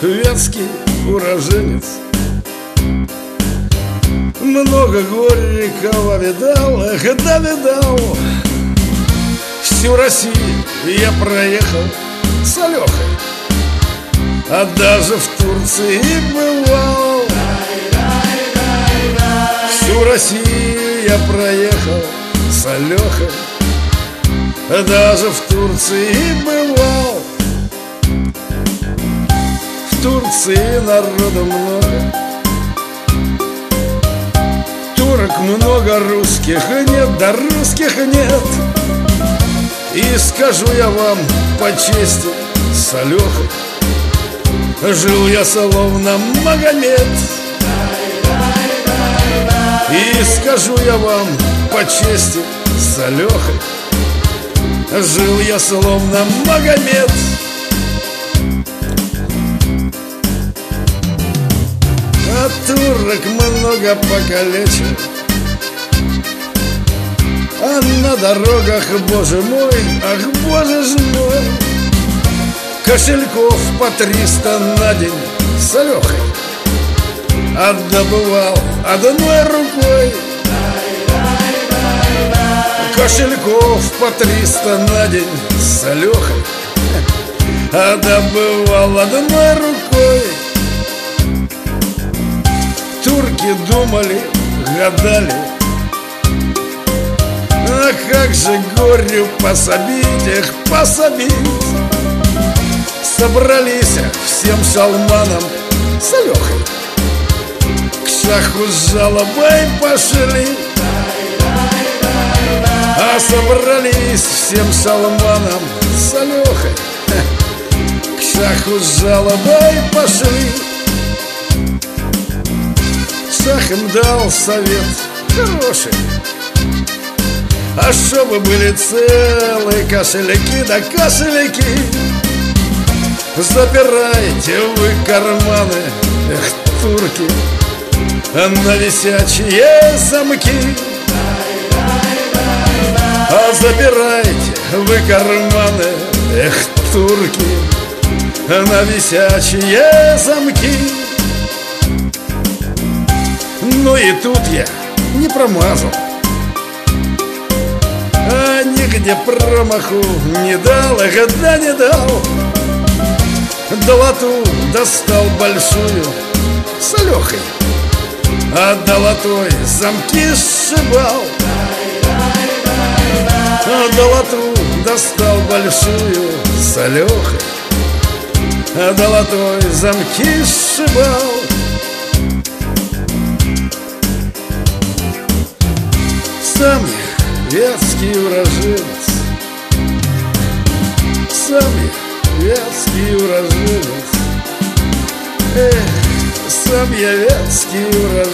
вятский уроженец. Много горького видал, эх, да видал. Всю Россию я проехал с Алёхой, а даже в Турции бывал. Всю Россию я проехал с Алёхой, а даже в Турции бывал. В Турции народу много, турок много, русских нет, да русских нет. И скажу я вам по чести, с Алёхой жил я словно Магомед. И скажу я вам по чести, с Алёхой жил я словно Магомед. А турок много покалечил, а на дорогах, боже мой, ах, боже ж мой, кошельков по 300 на день с Алёхой отдобывал одной рукой. Кошельков по 300 на день с Алёхой отдобывал одной рукой. Турки думали, гадали, а как же горю пособить, эх, пособить. Собрались всем шалманам с Алёхой, к шаху с жалобой пошли. А собрались всем шалманам с Алёхой, к шаху с жалобой пошли. Шах им дал совет хороший, а чтобы были целые кошельки, да кошельки. Запирайте вы карманы, эх, турки, на висячие замки. А запирайте вы карманы, эх, турки, на висячие замки. Ну и тут я не промазал, а нигде промаху не дал, эх, да не дал. Долоту достал большую с Алёхой, а долотой замки сшибал. А долоту достал большую с Алёхой, а долотой замки сшибал. Сам я вятский уроженец, сам я вятский уроженец, эх, сам я вятский уроженец.